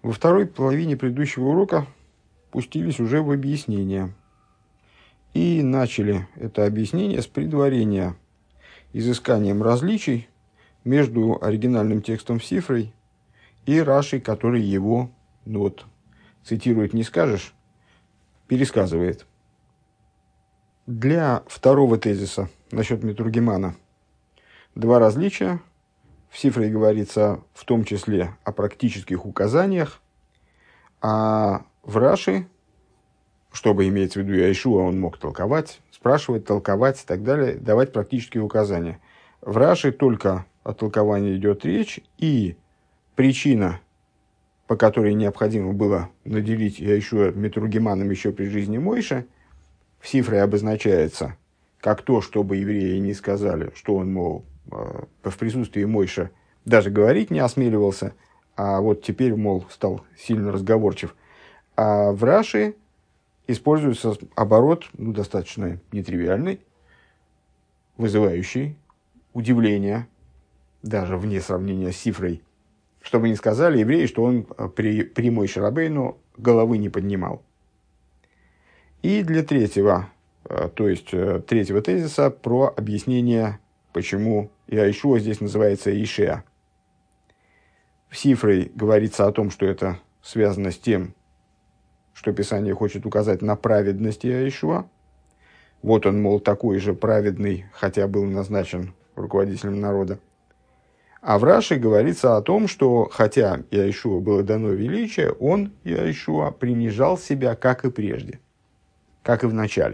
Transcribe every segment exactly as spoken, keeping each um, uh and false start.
Во второй половине предыдущего урока пустились уже в объяснение. И начали это объяснение с предварения изысканием различий между оригинальным текстом в Сифрой и Рашей, который его, ну вот, цитирует не скажешь, пересказывает. Для второго тезиса насчет Митургимана два различия. В Сифре говорится в том числе о практических указаниях, а в Раши, чтобы иметь в виду Яишуа, он мог толковать, спрашивать, толковать и так далее, давать практические указания. В Раши только о толковании идет речь, и причина, по которой необходимо было наделить Яишуа Митургиманом еще при жизни Мойше, в Сифре обозначается как то, чтобы евреи не сказали, что он, мол, в присутствии Мойше даже говорить не осмеливался, а вот теперь, мол, стал сильно разговорчив. А в Раши используется оборот, ну, достаточно нетривиальный, вызывающий удивление, даже вне сравнения с Сифрой, чтобы не сказали евреи, что он при, при Мойше Рабейну головы не поднимал. И для третьего, то есть третьего тезиса про объяснение, почему Яишуа здесь называется Ишеа. В Сифрой говорится о том, что это связано с тем, что Писание хочет указать на праведность Яишуа. Вот он, мол, такой же праведный, хотя был назначен руководителем народа. А в Раши говорится о том, что хотя Яишуа было дано величие, он, Яишуа, принижал себя, как и прежде, как и в начале.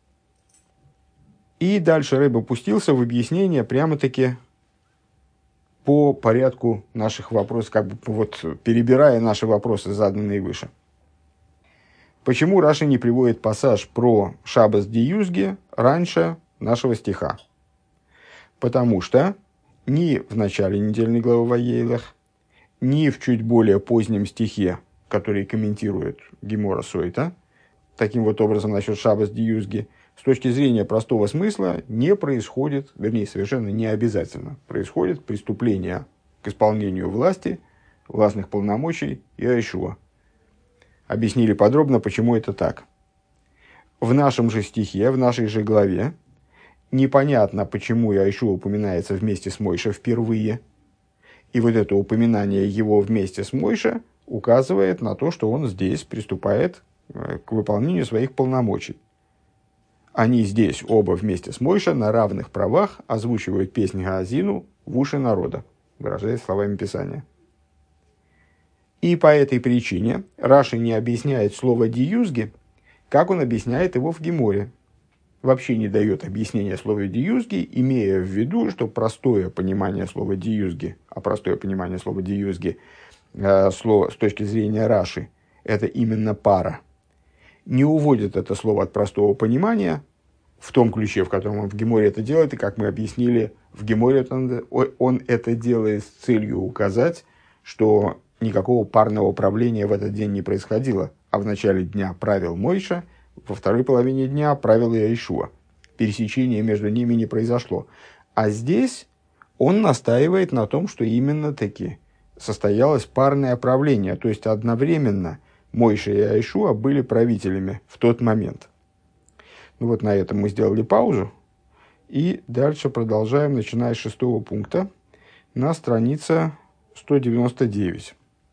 И дальше Рэбе пустился в объяснение прямо-таки по порядку наших вопросов, как бы вот перебирая наши вопросы, заданные выше. Почему Раши не приводит пассаж про Шаббас Диюзги раньше нашего стиха? Потому что ни в начале недельной главы Ваейлах, ни в чуть более позднем стихе, который комментирует Гемора Сойта, таким вот образом насчет Шаббас Диюзги, с точки зрения простого смысла не происходит, вернее, совершенно не обязательно происходит преступление к исполнению власти, властных полномочий Яишуа. Объяснили подробно, почему это так. В нашем же стихе, в нашей же главе, непонятно, почему Яишуа упоминается вместе с Мойше впервые. И вот это упоминание его вместе с Мойше указывает на то, что он здесь приступает к выполнению своих полномочий. Они здесь оба вместе с Мойше на равных правах озвучивают песнь Гаазину в уши народа, выражаясь словами Писания. И по этой причине Раши не объясняет слово «диюзги», как он объясняет его в Геморе. Вообще не дает объяснения слова «диюзги», имея в виду, что простое понимание слова «диюзги», а простое понимание слова «диюзги» э, слово, с точки зрения Раши, это именно пара. Не уводит это слово от простого понимания в том ключе, в котором он в Геморе это делает, и, как мы объяснили, в Геморе он, он это делает с целью указать, что никакого парного правления в этот день не происходило, а в начале дня правил Мойша, во второй половине дня правил Яишуа. Пересечения между ними не произошло. А здесь он настаивает на том, что именно таки состоялось парное правление, то есть одновременно Мойша и Яишуа были правителями в тот момент. Ну вот на этом мы сделали паузу. И дальше продолжаем, начиная с шестого пункта, на странице сто девяносто девять.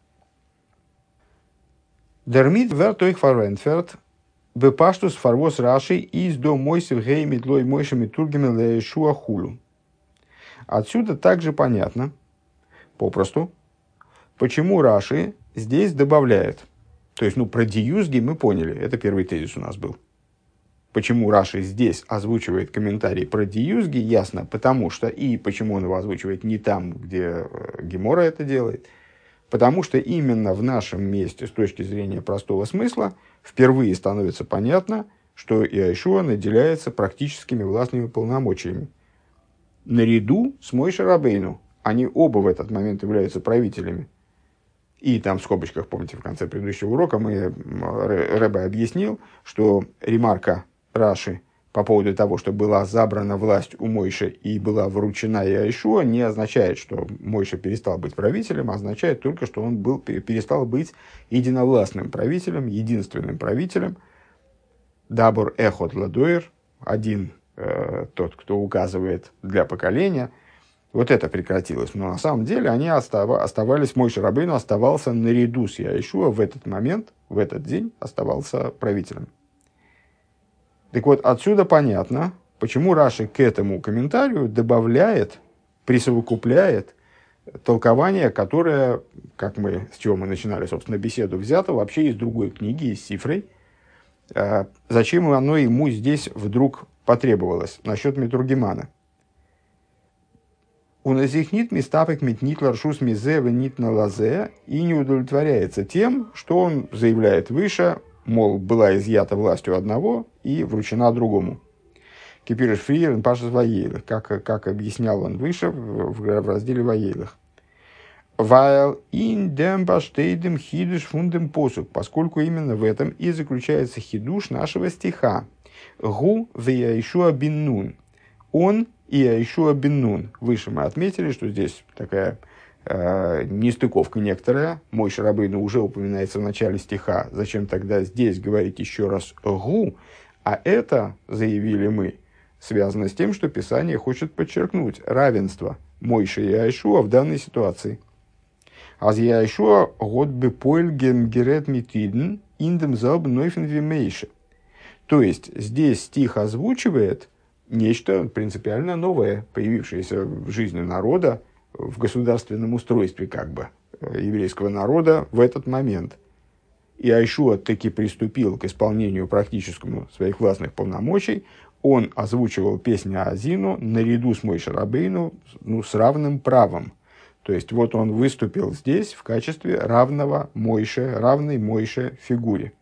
Дермит вертоих фарвентферт бепаштус фарвос раши из до мойсев гей метлой мойшами тургами Яишуа хулу. Отсюда также понятно, попросту, почему Раши здесь добавляет. То есть, ну, про диюзги мы поняли, это первый тезис у нас был. Почему Раши здесь озвучивает комментарий про диюзги, ясно, потому что, и почему он его озвучивает не там, где Гемора это делает, потому что именно в нашем месте, с точки зрения простого смысла, впервые становится понятно, что Яишуа наделяется практическими властными полномочиями. Наряду с Мойше Рабейну, они оба в этот момент являются правителями. И там в скобочках, помните, в конце предыдущего урока мы Рэбе объяснил, что ремарка Раши по поводу того, что была забрана власть у Мойши и была вручена Яишуа, не означает, что Мойша перестал быть правителем, а означает только, что он был, перестал быть единовластным правителем, единственным правителем. Дабор эхот ладоир, один э, тот, кто указывает для поколения. Вот это прекратилось. Но на самом деле они остава, оставались, Мойше Рабейну оставался наряду с Яишуа в этот момент, в этот день оставался правителем. Так вот, отсюда понятно, почему Раши к этому комментарию добавляет, присовокупляет толкование, которое, как мы, с чего мы начинали, собственно, беседу, взято вообще из другой книги, из Сифрей. Зачем оно ему здесь вдруг потребовалось? Насчет Митургимана. У назихнит мистапек митнит ларшус мизе венит на лазе и не удовлетворяется тем, что он заявляет выше, мол, была изъята властью одного и вручена другому. Кипириш фриер пашас ваейлах, как, как объяснял он выше в, в разделе ваейлах. Weil in dem besteht хидуш фундем посук, поскольку именно в этом и заключается хидуш нашего стиха. Гу веяишуа бин нун. Он и Яишуа бин Нун. Выше мы отметили, что здесь такая э, нестыковка некоторая. Мойше Рабейну уже упоминается в начале стиха. Зачем тогда здесь говорить еще раз «гу»? А это, заявили мы, связано с тем, что Писание хочет подчеркнуть равенство Мойше и Яишуа в данной ситуации. «Аз Яишуа год бы поэльгем герет митиден индем залб нойфен вимейше». То есть, здесь стих озвучивает нечто принципиально новое, появившееся в жизни народа, в государственном устройстве как бы еврейского народа в этот момент. И Яишуа таки приступил к исполнению практическому своих властных полномочий. Он озвучивал песню Азину наряду с Мойше Рабейну, ну, с равным правом. То есть вот он выступил здесь в качестве равного Мойше, равной Мойше фигуре.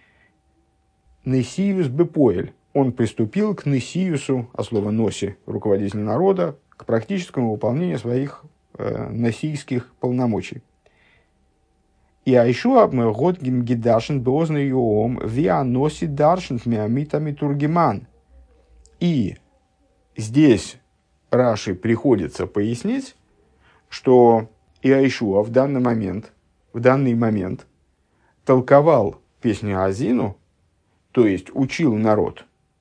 Несиюс бепоэль. Он приступил к Несиюсу, а слово «носи» – руководитель народа, к практическому выполнению своих э, носийских полномочий. И Яишуа год гимгидашен бозны йоом виа носи даршен миамитами тургиман. И здесь Раши приходится пояснить, что Яишуа в данный момент, в данный момент толковал песню Азину, то есть учил народ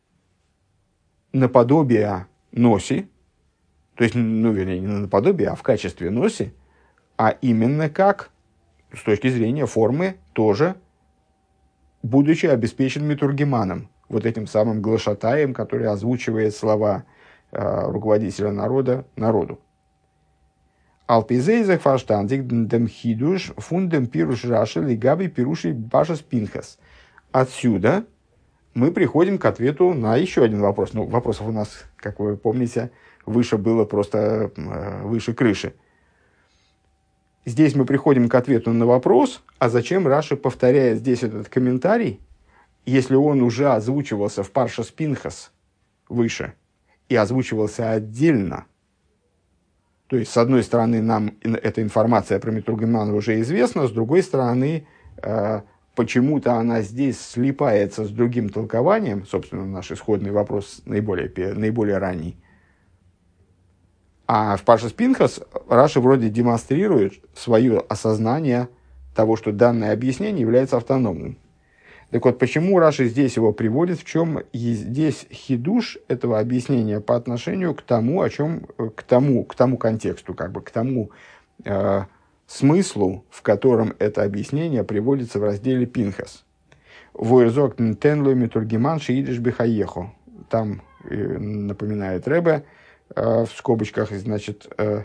наподобие носи, то есть, ну, вернее, не наподобие, а в качестве носи, а именно как, с точки зрения формы, тоже, будучи обеспечен митургиманом, вот этим самым глашатаем, который озвучивает слова э, руководителя народа народу. Алпизейзах фаштандик дем хидуш фундем пируш раши лигаби пируши башас пинхас. Отсюда мы приходим к ответу на еще один вопрос. Ну, вопросов у нас, как вы помните, выше было просто э, выше крыши. Здесь мы приходим к ответу на вопрос, а зачем Раши повторяет здесь этот комментарий, если он уже озвучивался в Паршас Пинхас выше и озвучивался отдельно. То есть, с одной стороны, нам эта информация про Митургимана уже известна, с другой стороны, э, почему-то она здесь слипается с другим толкованием, собственно, наш исходный вопрос наиболее, наиболее ранний. А в Паршас Пинхас Раши вроде демонстрирует свое осознание того, что данное объяснение является автономным. Так вот, почему Раши здесь его приводит, в чем здесь хидуш этого объяснения по отношению к тому, о чем, к тому, к тому контексту, как бы, к тому э, смыслу, в котором это объяснение приводится в разделе Пинхас. Войрзок тенлой митургиман шиидиш бихаехо. Там, э, напоминает Ребе, э, в скобочках, значит, э,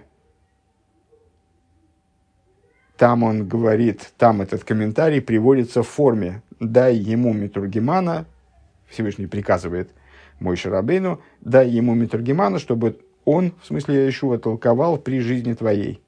там он говорит, там этот комментарий приводится в форме «дай ему митургимана», Всевышний приказывает Мойше Рабейну, «дай ему митургимана, чтобы он, в смысле Яишуа, толковал при жизни твоей».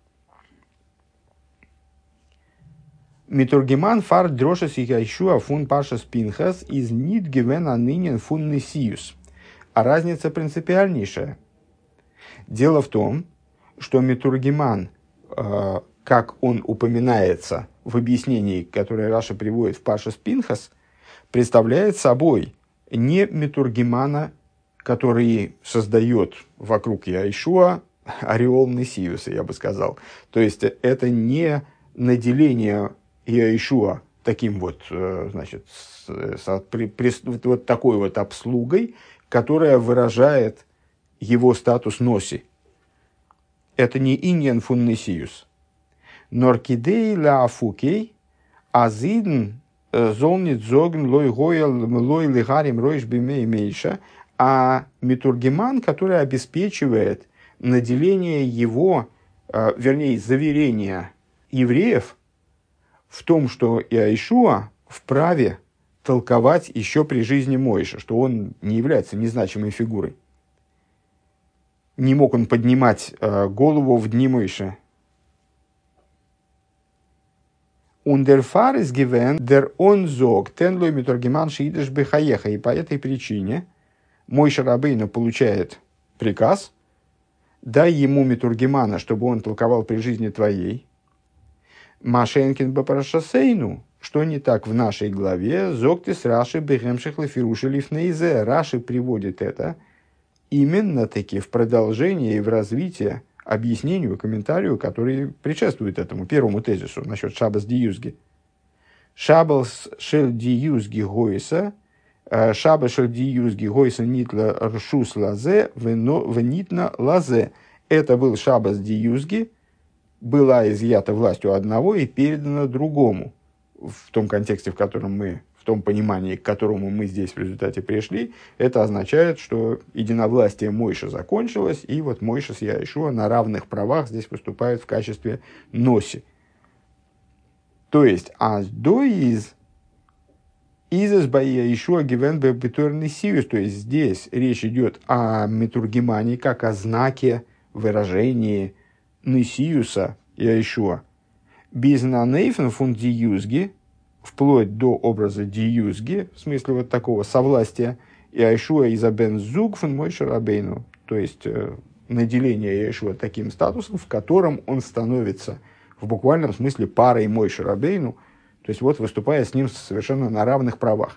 Митургиман фар дрошес и Яишуа фун паршас пинхас из нит гивен анынен фун несиюс. А разница принципиальнейшая. Дело в том, что митургиман, э, как он упоминается в объяснении, которое Раша приводит в Паршас Пинхас, представляет собой не митургимана который создает вокруг Яишуа ореол Несиуса, я бы сказал. То есть это не наделение Яишуа таким вот, значит, с, с, при, при, вот такой вот обслугой, которая выражает его статус носи. Это не иньян фун Несиус. Норкидей ла афукей, азидн золнит зогн лой гоя лой лигарим ройш бимей мейша, а митургиман, который обеспечивает наделение его, вернее, заверение евреев в том, что Яишуа вправе толковать еще при жизни Мойши, что он не является незначимой фигурой. Не мог он поднимать голову в дни Мойши. Ундерфар из гивен дер он зог тенлой митургиман шиидеш бехаеха. И по этой причине Мойше Рабейну получает приказ: дай ему митургимана, чтобы он толковал при жизни твоей. Машенкин бапарашасейну, что не так в нашей главе, зоктис Раши бехемших лефируши лифнейзе. Раши приводит это именно-таки в продолжение и в развитие объяснению, комментарию, который предшествует этому первому тезису насчет шабас диюзги. Шабас шель диюзги гойса, шабас шель диюзги гойса нитла ршус лазе, венитна лазе. Это был шабас диюзги, была изъята властью одного и передана другому. В том контексте, в котором мы, в том понимании, к которому мы здесь в результате пришли, это означает, что единовластие Мойши закончилось, и вот Мойши с Яишуа на равных правах здесь выступают в качестве носи. То есть, а до из изес бай Яишуа гивен бетуэрный сиус, то есть здесь речь идет о митургимане как о знаке, выражении Несиуса Яишуа. Бизнанейфен фун диюзги, вплоть до образа диюзги, в смысле вот такого совластия, Яишуа изабен зуг фун Мойше Рабейну, то есть э, наделение Яишуа таким статусом, в котором он становится в буквальном смысле парой Мойше Рабейну, то есть вот выступая с ним совершенно на равных правах.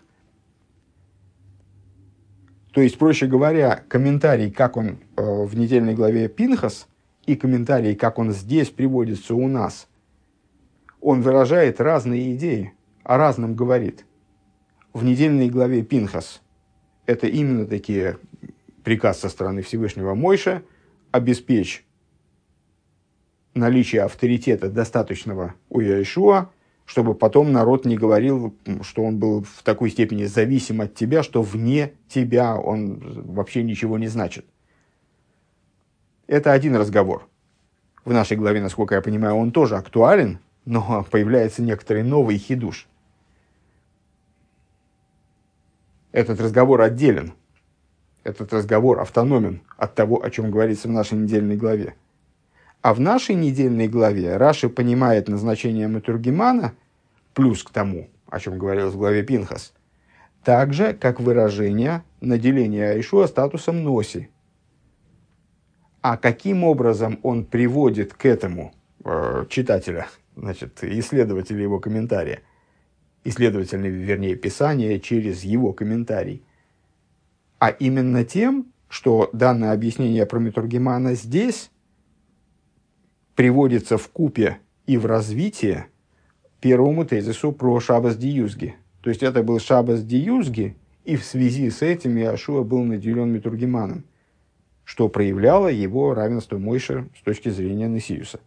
То есть, проще говоря, комментарий, как он э, в недельной главе Пинхас, и комментарий, как он здесь приводится у нас, он выражает разные идеи, о разном говорит. В недельной главе Пинхас это именно такие приказ со стороны Всевышнего Мойше: обеспечь наличие авторитета достаточного у Яишуа, чтобы потом народ не говорил, что он был в такой степени зависим от тебя, что вне тебя он вообще ничего не значит. Это один разговор. В нашей главе, насколько я понимаю, он тоже актуален, но появляется некоторый новый хидуш. Этот разговор отделен. Этот разговор автономен от того, о чем говорится в нашей недельной главе. А в нашей недельной главе Раши понимает назначение митургимана, плюс к тому, о чем говорилось в главе Пинхас, так же, как выражение наделения Яишуа статусом носи. А каким образом он приводит к этому э, читателя, значит, исследователя его комментария, исследователя, вернее, писания через его комментарий, а именно тем, что данное объяснение про митургимана здесь приводится вкупе и в развитие первому тезису про шабас диюзги. То есть это был шабас диюзги, и в связи с этим Яишуа был наделен митургиманом, что проявляло его равенство Мойше с точки зрения Несиуса.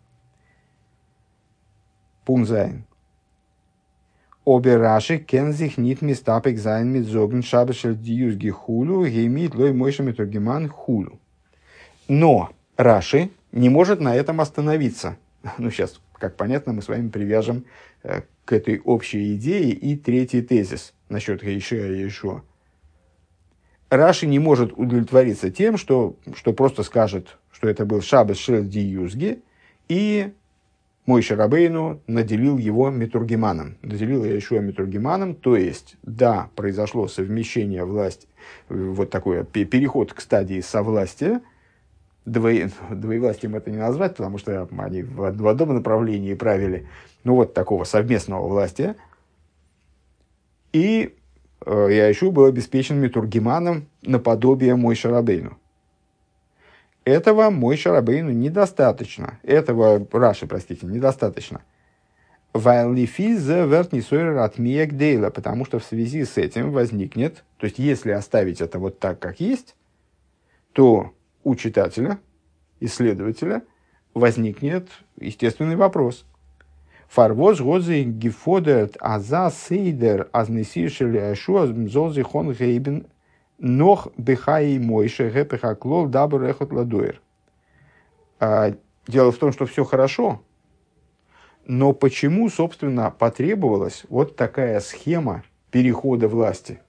Пунзайн. Обе Раши кен sich nicht mistapek sein mit Sogen Шабашель Диюзги хулю, геймит лой Мойше митургиман хулю. Но Раши не может на этом остановиться. Ну, сейчас, как понятно, мы с вами привяжем э, к этой общей идее и третий тезис насчет Яишуа и Яишуа. Раши не может удовлетвориться тем, что, что просто скажет, что это был шабас шель диюзги, и Мойше Рабейну наделил его митургиманом, наделил Яишуа митургиманом, то есть, да, произошло совмещение власти, вот такой переход к стадии совластия. Двое, двоевластием это не назвать, потому что они в, в одном направлении правили, ну вот такого совместного властия. И Яишу был обеспечен митургиманом наподобие Мойше Рабейну. Этого Мойше Рабейну недостаточно. Этого Раши, простите, недостаточно. Потому что в связи с этим возникнет, то есть если оставить это вот так, как есть, то у читателя, исследователя, возникнет естественный вопрос. Фарвоз гозы гифодерт аза сейдер азнесишели ашу азмзолзи хон гейбен нох бехаи мойше гепехаклол дабр эхот ладуэр. Дело в том, что все хорошо, но почему, собственно, потребовалась вот такая схема перехода власти?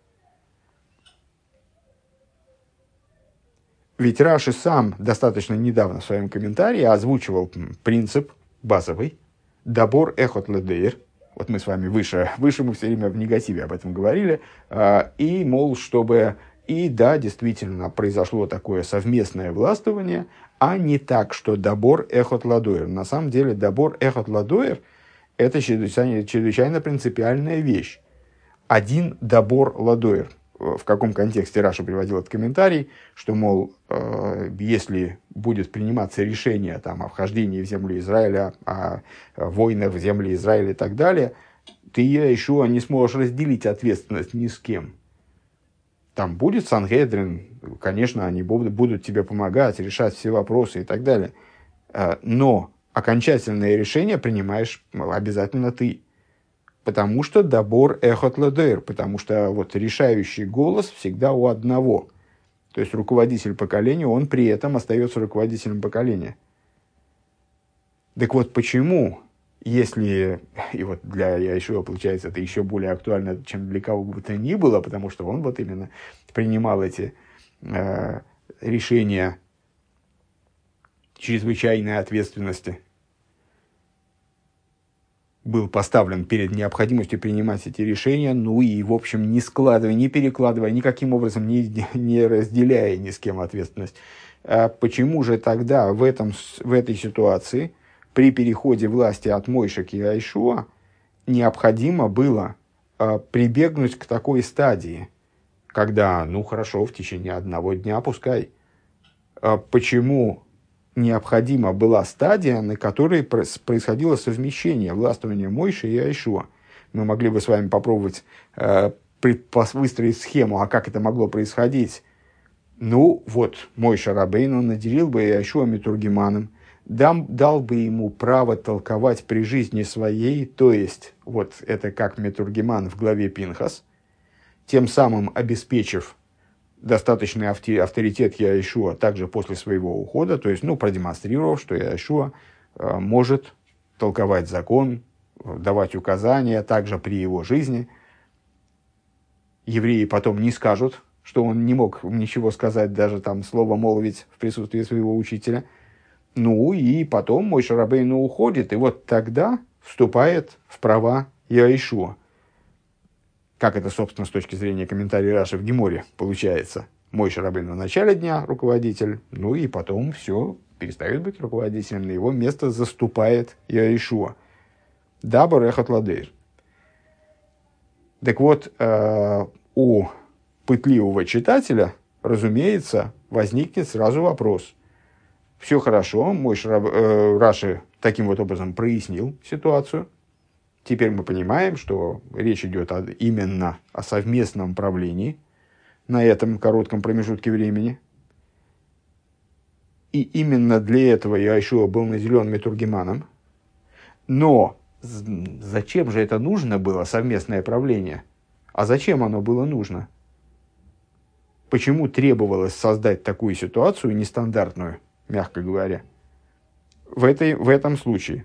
Ведь Раши сам достаточно недавно в своем комментарии озвучивал принцип базовый «дабор эхот ледейр». Вот мы с вами выше, выше мы все время в негативе об этом говорили. И, мол, чтобы... И да, действительно, произошло такое совместное властвование, а не так, что «дабор эхот ладойр». На самом деле «дабор эхот ладойр» – это чрезвычайно, чрезвычайно принципиальная вещь. Один «дабор ладойр». В каком контексте Раша приводил этот комментарий, что, мол, э, если будет приниматься решение там, о вхождении в землю Израиля, о, о войнах в земле Израиля и так далее, ты еще не сможешь разделить ответственность ни с кем. Там будет Сангедрин, конечно, они будут тебе помогать, решать все вопросы и так далее. Но окончательное решение принимаешь обязательно ты. Потому что дабор эхот ладейр, потому что вот решающий голос всегда у одного. То есть руководитель поколения, он при этом остается руководителем поколения. Так вот, почему, если, и вот для Яишуа, получается, это еще более актуально, чем для кого бы то ни было, потому что он вот именно принимал эти э, решения чрезвычайной ответственности, был поставлен перед необходимостью принимать эти решения, ну и, в общем, не складывая, не перекладывая, никаким образом не, не разделяя ни с кем ответственность. А почему же тогда в, этом, в этой ситуации, при переходе власти от Мойше к Яишуа, необходимо было а, прибегнуть к такой стадии, когда, ну хорошо, в течение одного дня пускай. А почему необходима была стадия, на которой происходило совмещение властвования Мойше и Яишуа? Мы могли бы с вами попробовать э, выстроить схему, а как это могло происходить. Ну, вот, Мойше Рабейну наделил бы Яишуа митургиманом, дам, дал бы ему право толковать при жизни своей, то есть, вот это как митургиман в главе Пинхас, тем самым обеспечив достаточный авторитет Яишуа также после своего ухода, то есть, ну, продемонстрировав, что Яишуа э, может толковать закон, давать указания также при его жизни. Евреи потом не скажут, что он не мог ничего сказать, даже там слово молвить в присутствии своего учителя. Ну, и потом Мойше Рабейну уходит, и вот тогда вступает в права Яишуа. Как это, собственно, с точки зрения комментария Раши в Геморе получается. Мойше Рабейну в начале дня руководитель, ну и потом все, перестает быть руководителем, на его место заступает Яишуа. Дабор эхот ладейр. Так вот, э, у пытливого читателя, разумеется, возникнет сразу вопрос. Все хорошо, Мойше Раб, э, Раши таким вот образом прояснил ситуацию. Теперь мы понимаем, что речь идет о, именно о совместном правлении на этом коротком промежутке времени. И именно для этого Яишуа был наделен митургиманом. Но зачем же это нужно было, совместное правление? А зачем оно было нужно? Почему требовалось создать такую ситуацию нестандартную, мягко говоря, в, этой, в этом случае?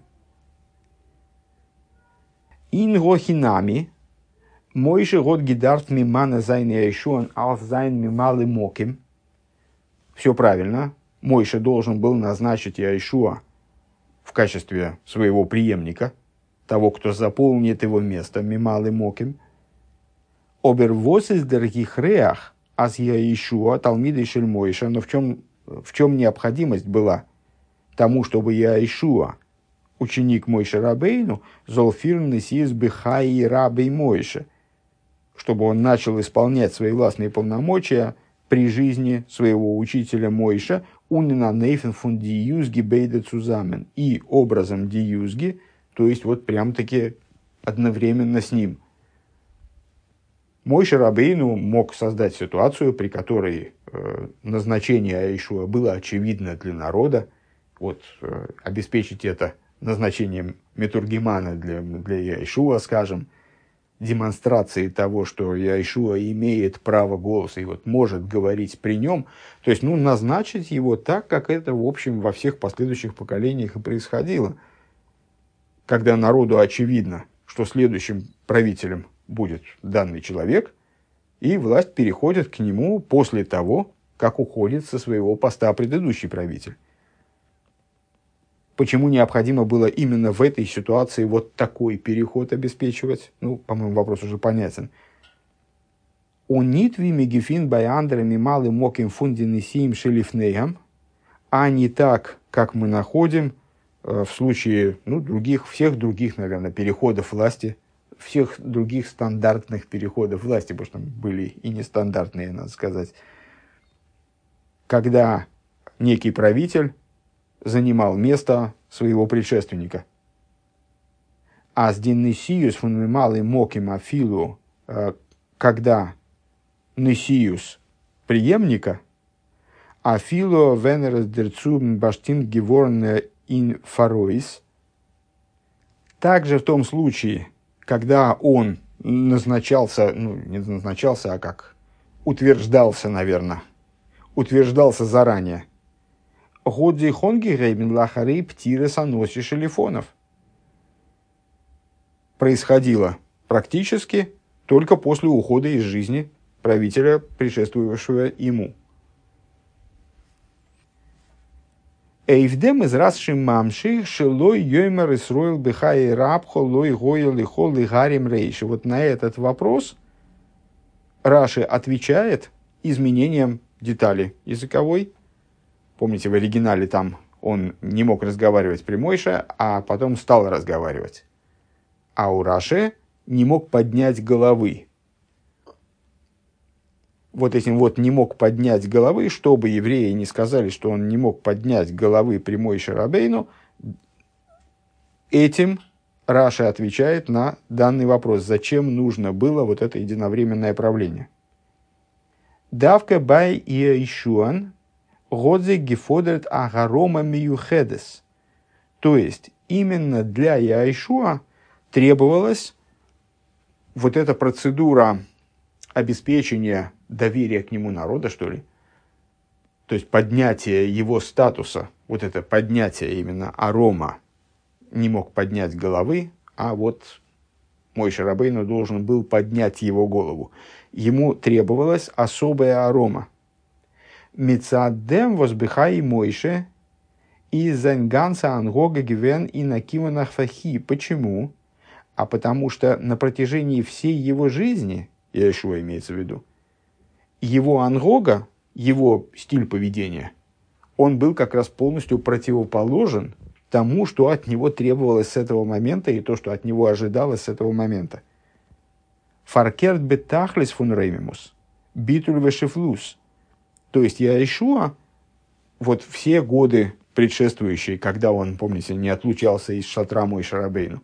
Ингохинами, Мойше год гидарт мимана зайн Яишуан алс зайн мималы моким. Все правильно. Мойше должен был назначить Яишуа в качестве своего преемника, того, кто заполнит его место, мималы моким. Обервос из дорогих реах, аз Яишуа, талмидой шель Мойше. Но в чем, в чем необходимость была тому, чтобы Яишуа, ученик Мойше Рабейну, золфирный сиз бихай рабей Мойше, чтобы он начал исполнять свои властные полномочия при жизни своего учителя Мойша, унина нейфен фун диюзги бейде цузамен, и образом диюзги, то есть вот прям-таки одновременно с ним. Мойше Рабейну мог создать ситуацию, при которой э, назначение Иешуа было очевидно для народа, вот, э, обеспечить это назначением Метургимана для, для Иешуа, скажем, демонстрации того, что Иешуа имеет право голоса и вот может говорить при нем, то есть ну, назначить его так, как это в общем во всех последующих поколениях и происходило, когда народу очевидно, что следующим правителем будет данный человек, и власть переходит к нему после того, как уходит со своего поста предыдущий правитель. Почему необходимо было именно в этой ситуации вот такой переход обеспечивать? Ну, по-моему, вопрос уже понятен. «Онит вими гефин баяндрами малы моким фундины сиим шелифнеям», а не так, как мы находим в случае ну, других, всех других, наверное, переходов власти, всех других стандартных переходов власти, потому что там были и нестандартные, надо сказать, когда некий правитель занимал место своего предшественника. А с Диннесиус фун малый моким афилу, когда Несиус преемника, афилу венерес дерцу баштин геворн ин фароис, также в том случае, когда он назначался, ну, не назначался, а как утверждался, наверное, утверждался заранее. Годзи хонги рейбен лахары птиры саноси шелефонов. Происходило практически только после ухода из жизни правителя, предшествовавшего ему. Эйвдем из расшим мамши шелой йоймер исроил бихай рабхо лой гойл и хол и гарим рейши. Вот на этот вопрос Раши отвечает изменением детали языковой. Помните, в оригинале там он не мог разговаривать при Мойше, а потом стал разговаривать. А у Раши не мог поднять головы. Вот этим вот не мог поднять головы, чтобы евреи не сказали, что он не мог поднять головы при Мойше Рабейну, этим Раши отвечает на данный вопрос, зачем нужно было вот это единовременное правление. Давка бай Иешуан годзе гефодерт агарома миюхедес. То есть, именно для Иешуа требовалась вот эта процедура обеспечения доверия к нему народа, что ли. То есть, поднятие его статуса, вот это поднятие именно арома, не мог поднять головы, а вот Мойше Рабейну должен был поднять его голову. Ему требовалась особая арома. Мицадем возбихай Мойше и занганса ангога гивен и накиванах фахи. Почему? А потому что на протяжении всей его жизни, Иешуа имеется в виду, его ангога, его стиль поведения, он был как раз полностью противоположен тому, что от него требовалось с этого момента и то, что от него ожидалось с этого момента. Фаркерт бетахлис фун реймимус, битуль вешефлус. То есть Иешуа, вот все годы предшествующие, когда он, помните, не отлучался из шатра Мойше Рабейну,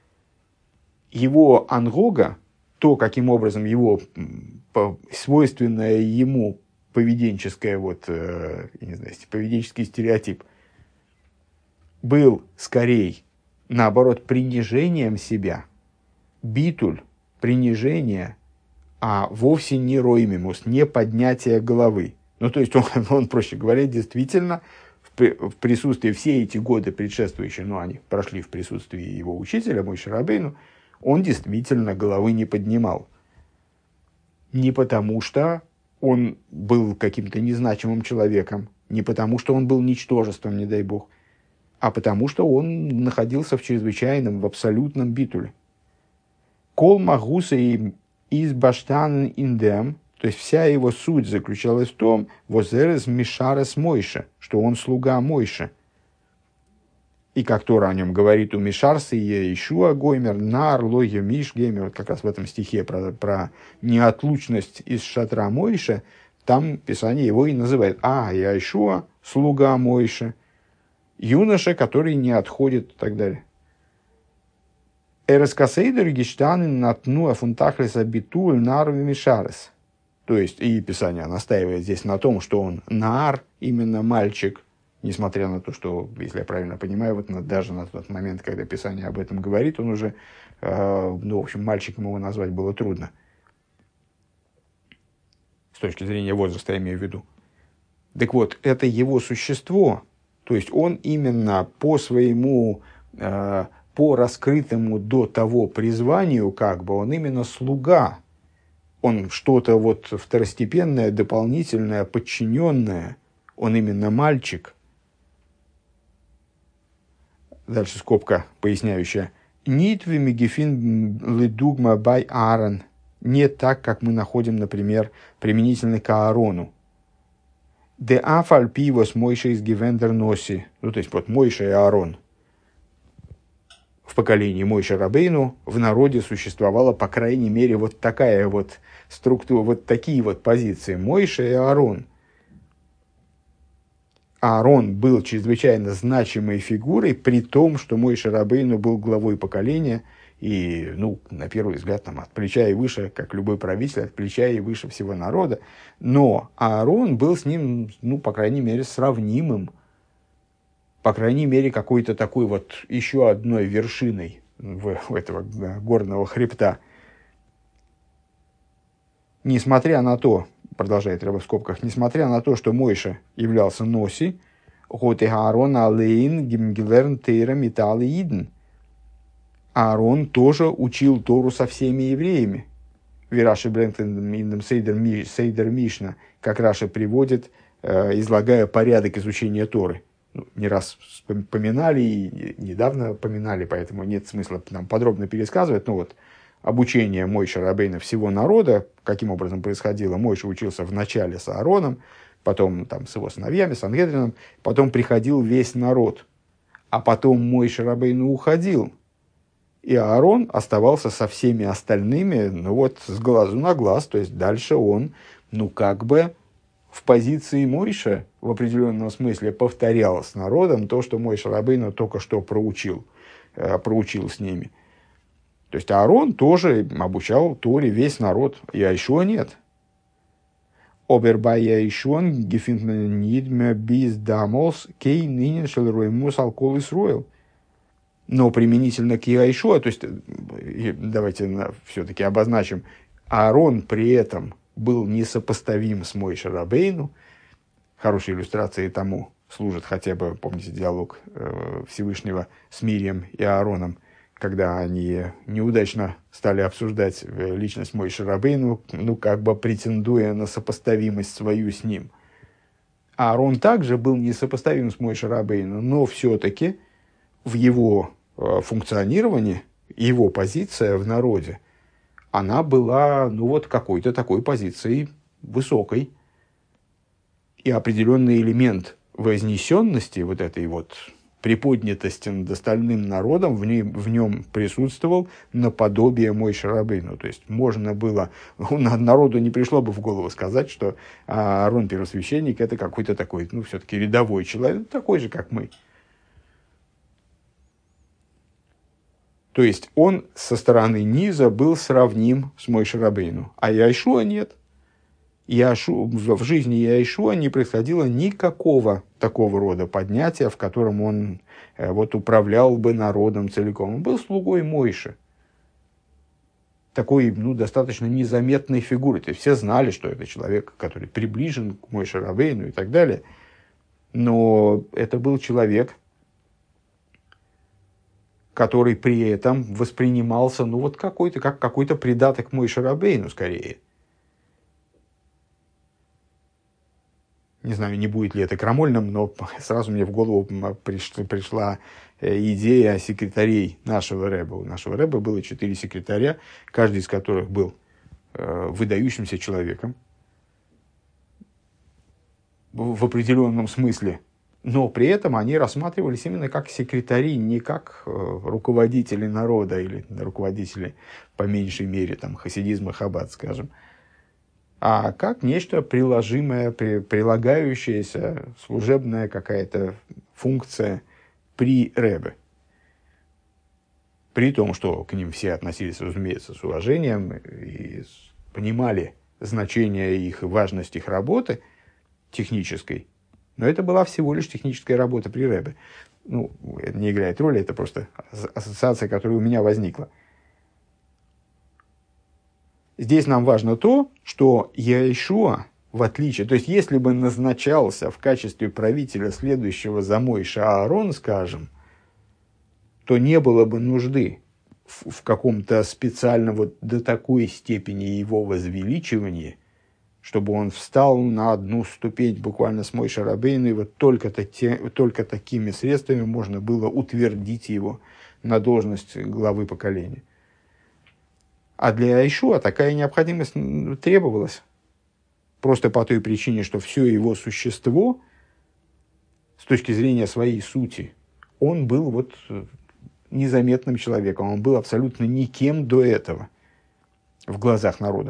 его ангога, то, каким образом его свойственное ему поведенческое, вот, э, не знаю, поведенческий стереотип, был скорее, наоборот, принижением себя, битуль, принижение, а вовсе не роймимус, не поднятие головы. Ну, то есть, он, он, проще говоря, действительно, в, в присутствии все эти годы предшествующие, ну, они прошли в присутствии его учителя, Мойше Рабейну, он действительно головы не поднимал. Не потому, что он был каким-то незначимым человеком, не потому, что он был ничтожеством, не дай бог, а потому, что он находился в чрезвычайном, в абсолютном битуле. Кол магуса и из баштан индем, то есть вся его суть заключалась в том, возерес мишарес Мойше, что он слуга Мойше. и как Тора о нем говорит, у Мишарсы и Ишуа Гоймер, Нар, Логия, Миш, Геймер, вот как раз в этом стихе про, про неотлучность из шатра Мойше, там Писание его и называет. А, я Ишуа, слуга Мойше, юноша, который не отходит и так далее. Эраскасейдер гештанин натну афунтахлеса битуль нарви мишарес. То есть, и Писание настаивает здесь на том, что он нар, именно мальчик, несмотря на то, что, если я правильно понимаю, вот на, даже на тот момент, когда Писание об этом говорит, он уже, э, ну, в общем, мальчиком его назвать было трудно. С точки зрения возраста, я имею в виду. Так вот, это его существо, то есть он именно по своему, э, по раскрытому до того призванию, как бы, он именно слуга, он что-то вот второстепенное, дополнительное, подчиненное, он именно мальчик. Дальше скобка поясняющая. «Нитви мегефин ледугма бай Аарон». Не так, как мы находим, например, применительно к Аарону. «Де афаль пивос Мойше из гивендер носи». Ну, то есть, вот Мойше и Аарон. В поколении Мойше Рабейну в народе существовала, по крайней мере, вот такая вот структура, вот такие вот позиции. Мойше и Аарон. Аарон был чрезвычайно значимой фигурой, при том, что Мойше Рабейну был главой поколения, и, ну, на первый взгляд, там, от плеча и выше, как любой правитель, от плеча и выше всего народа. Но Аарон был с ним, ну, по крайней мере, сравнимым, по крайней мере, какой-то такой вот еще одной вершиной в, в этого горного хребта. Несмотря на то, продолжает Ребе в скобках, несмотря на то, что Мойше являлся Носи, Гот и Аарон алейн гимгилерн тейрам и талиидн. Аарон тоже учил Тору со всеми евреями. Вираши Брентен Сейдер Мишна, как Раша приводит, излагая порядок изучения Торы. Ну, не раз поминали и недавно поминали, поэтому нет смысла нам подробно пересказывать. Но вот обучение Мойше Рабейна всего народа, каким образом происходило. Мойше учился вначале с Аароном, потом там, с его сыновьями, с Сангедрином, потом приходил весь народ. А потом Мойше Рабейну уходил. И Аарон оставался со всеми остальными, ну вот, с глазу на глаз. То есть дальше он, ну как бы в позиции Мойше в определенном смысле повторял с народом то, что Мойше Рабейну только что проучил, э, проучил с ними. То есть Аарон тоже обучал Торе весь народ, и Айшуа нет. Обербай Айшуан гефинтмен нидме биз дамос кей нинен шелруэмус алкол исруэл. Но применительно к Иешуа, то есть давайте все-таки обозначим, Аарон при этом был несопоставим с Мойше Рабейну. Хорошей иллюстрацией тому служит хотя бы, помните, диалог Всевышнего с Мирием и Аароном, когда они неудачно стали обсуждать личность Мойше Рабейну, ну, как бы претендуя на сопоставимость свою с ним. Аарон также был несопоставим с Мойше Рабейну, но все-таки в его функционировании, его позиция в народе, она была, ну, вот какой-то такой позицией высокой. И определенный элемент вознесенности, вот этой вот приподнятости над остальным народом, в нем, в нем присутствовал наподобие Мойше Рабейну. То есть можно было, народу не пришло бы в голову сказать, что Аарон первосвященник это какой-то такой, ну, все-таки рядовой человек, такой же, как мы. То есть он со стороны низа был сравним с Мойше Рабейну, а Иешуа нет. Иешуа, в жизни Иешуа не происходило никакого такого рода поднятия, в котором он э, вот, управлял бы народом целиком. Он был слугой Мойше. Такой, ну, достаточно незаметной фигурой. То есть все знали, что это человек, который приближен к Мойше Рабейну и так далее. Но это был человек, который при этом воспринимался, ну, вот какой-то, как какой-то придаток Мойше Рабейну, скорее. Не знаю, не будет ли это крамольным, но сразу мне в голову пришла, пришла идея секретарей нашего рэба. У нашего рэба было четыре секретаря, каждый из которых был э, выдающимся человеком. В определенном смысле но при этом они рассматривались именно как секретари, не как э, руководители народа или руководители, по меньшей мере, там, хасидизма, хаббат, скажем, а как нечто приложимое, при, прилагающееся, служебная какая-то функция при ребе. При том, что к ним все относились, разумеется, с уважением и понимали значение их и важность их работы технической, но это была всего лишь техническая работа при ребе. Ну, это не играет роли, это просто ассоциация, которая у меня возникла. Здесь нам важно то, что Яишуа, в отличие, то есть если бы назначался в качестве правителя следующего за Мойше Аарон, скажем, то не было бы нужды в, в каком-то специальном вот до такой степени его возвеличивании, чтобы он встал на одну ступень буквально с Мойше Рабейну, и вот только, только такими средствами можно было утвердить его на должность главы поколения. А для Яишуа такая необходимость требовалась. Просто по той причине, что все его существо, с точки зрения своей сути, он был вот незаметным человеком, он был абсолютно никем до этого в глазах народа.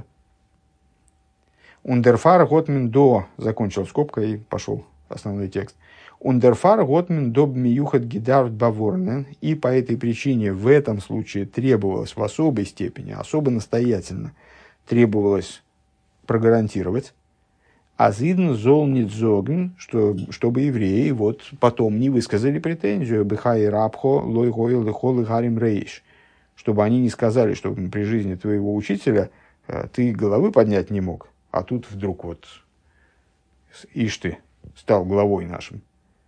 Ундерфар Готмен до, закончил скобка и пошел основной текст. Ундерфар Готмен до бмиюхат гидарт баворнен, и по этой причине в этом случае требовалось в особой степени, особо настоятельно требовалось прогарантировать азидн зол нидзогн, что чтобы евреи вот потом не высказали претензию бихай рабхо лой гойл лихол и гарим рейш, чтобы они не сказали, что при жизни твоего учителя ты головы поднять не мог, а тут вдруг вот ишь ты стал главой нашим.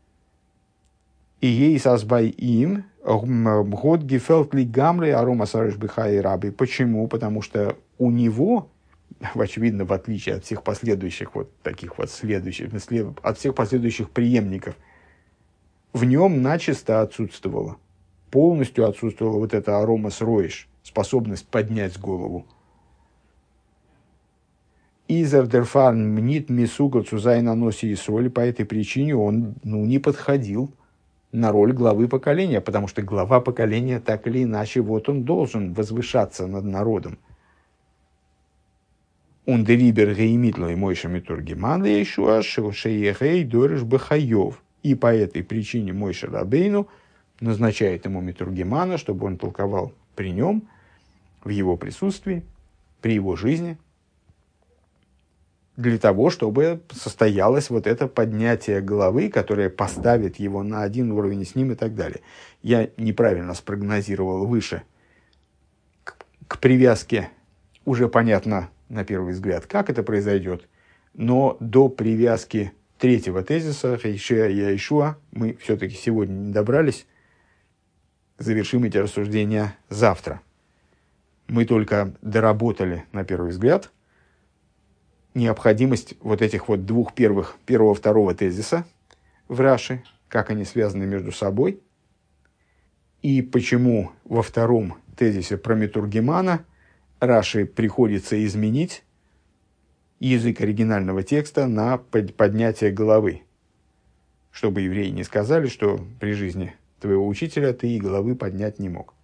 И ей сазбай им год гефелт ли гамры арома сарыш бихай раби. Почему? Потому что у него, очевидно, в отличие от всех последующих вот таких вот следующих, от всех последующих преемников, в нем начисто отсутствовало, полностью отсутствовала вот эта арома сроиш, способность поднять голову. Изер дерфарн мнит мисугал цузай на носе и соли, по этой причине он ну, не подходил на роль главы поколения, потому что глава поколения так или иначе вот он должен возвышаться над народом. Ундерибер геймитло и Мойше Митургиман Яишуа шеехей дориш бахаев. И по этой причине Мойше Рабейну назначает ему Митургимана, чтобы он толковал при нем, в его присутствии, при его жизни, для того, чтобы состоялось вот это поднятие головы, которое поставит его на один уровень с ним и так далее. Я неправильно спрогнозировал выше. К, к привязке уже понятно, на первый взгляд, как это произойдет, но до привязки третьего тезиса Хейшеа и Яишуа мы все-таки сегодня не добрались. Завершим эти рассуждения завтра. Мы только доработали, на первый взгляд, необходимость вот этих вот двух первых, первого, второго тезиса в Раши, как они связаны между собой, и почему во втором тезисе про Митургимана Раши приходится изменить язык оригинального текста на поднятие головы, чтобы евреи не сказали, что при жизни твоего учителя ты и головы поднять не мог.